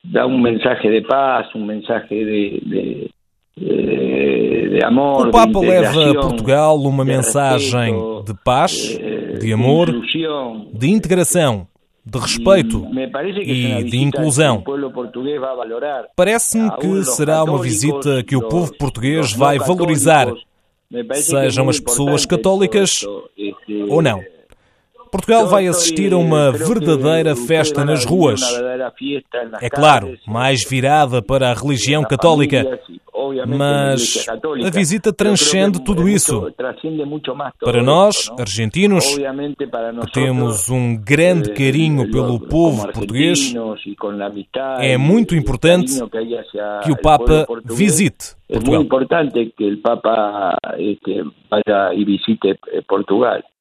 da un mensaje de paz, un mensaje de amor. O Papa leva a Portugal uma mensagem de paz, de amor, de integração, de respeito e de inclusão. Parece-me que será uma visita que o povo português vai valorizar, sejam as pessoas católicas ou não. Portugal vai assistir a uma verdadeira festa nas ruas. É claro, mais virada para a religião católica, mas a visita transcende tudo isso. Para nós, argentinos, que temos um grande carinho pelo povo português, é muito importante que o Papa visite Portugal. É muito importante que o Papa vaya e visite Portugal.